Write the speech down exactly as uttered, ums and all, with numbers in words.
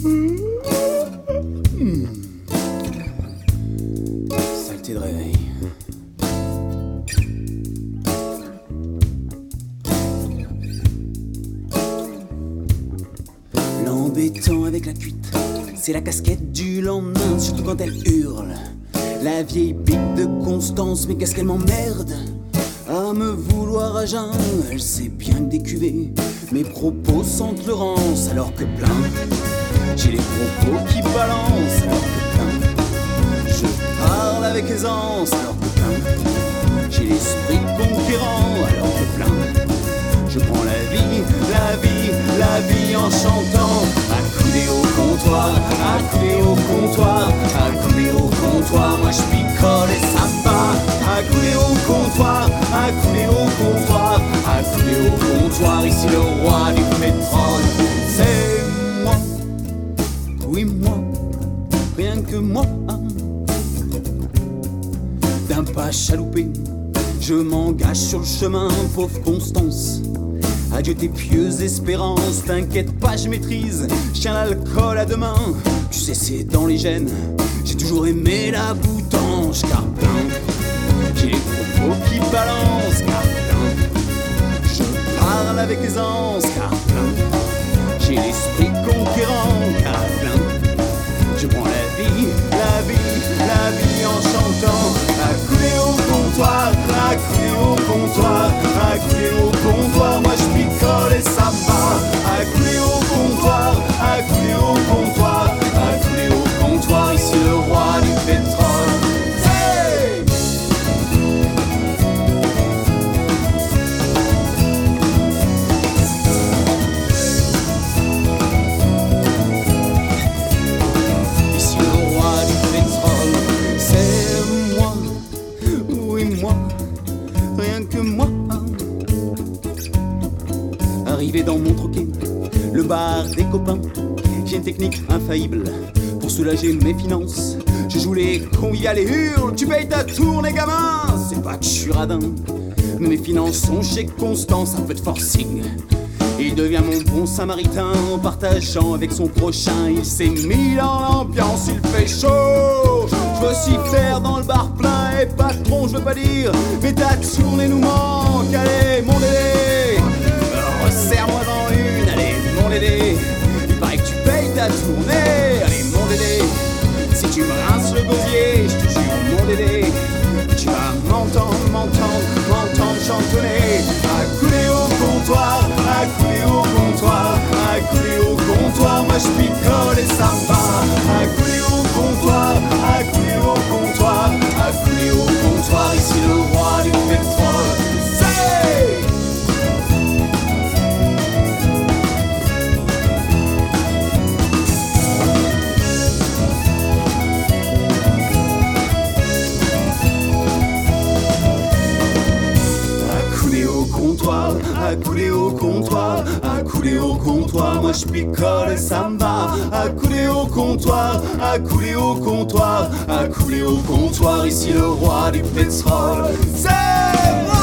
Mmh. Saleté de réveil. L'embêtant avec la cuite, c'est la casquette du lendemain, surtout quand elle hurle. La vieille pique de Constance, mais qu'est-ce qu'elle m'emmerde à me vouloir à jeun. Elle sait bien que des cuvées, mes propos sentent le rance, alors que plein, j'ai les propos qui balancent, alors que plein, je parle avec aisance, alors que plein, j'ai l'esprit conquérant, alors que plein, je prends la vie, la vie, la vie en chantant. Accoudé au comptoir, accoudé au comptoir, accoudé au comptoir, moi je picole et ça va. Accoudé au comptoir, accoudé au comptoir, accoudé au comptoir, ici le roi du pétrole. C'est moi, oui moi, rien que moi. D'un pas chaloupé, je m'engage sur le chemin, pauvre Constance. Adieu tes pieuses espérances, t'inquiète pas, je maîtrise, je tiens l'alcool à deux mains. Tu sais, c'est dans les gènes, j'ai toujours aimé la boutange, car plein, j'ai les propos qui balancent, car plein, je parle avec aisance, car plein, j'ai l'esprit conquérant, car plein, je prends la vie, la vie, la vie en chantant. Accoudé au comptoir, accoudé au comptoir, accoudé au comptoir, moi je picole et ça va. Accoudé au comptoir, accoudé au comptoir, accoudé au comptoir, ici le roi du pétrole. Hey! Ici le roi du pétrole, c'est moi, oui moi, rien que moi. Arrivé dans mon troquet, le bar des copains, j'ai une technique infaillible pour soulager mes finances. Je joue les conviviales et hurle, tu payes ta tournée gamin. C'est pas que je suis radin, mais mes finances sont chez Constance, un peu de forcing. Il devient mon bon samaritain en partageant avec son prochain. Il s'est mis dans l'ambiance, il fait chaud. Je veux aussi faire dans le bar plein. Et patron, je veux pas dire, mais ta tournée nous manque. Allez, mon Dédé, resserre-moi dans une. Allez, mon Dédé, il paraît que tu payes ta tournée. Allez, mon Dédé, si tu me rinces le gosier, je te jure, mon Dédé, tu vas m'entendre, m'entendre, m'entendre chantonner. Accoudé au comptoir, accoudé au comptoir, accoudé au comptoir, moi je picole et ça va. Accoudé au comptoir, accoudé au comptoir, accoudé au comptoir, ici le roi du pétrole. C'est accoudé au comptoir, accoudé au comptoir, moi je picole et ça me va. Accoudé au comptoir, accoudé au comptoir, accoudé au comptoir, ici le roi du pétrole. C'est moi.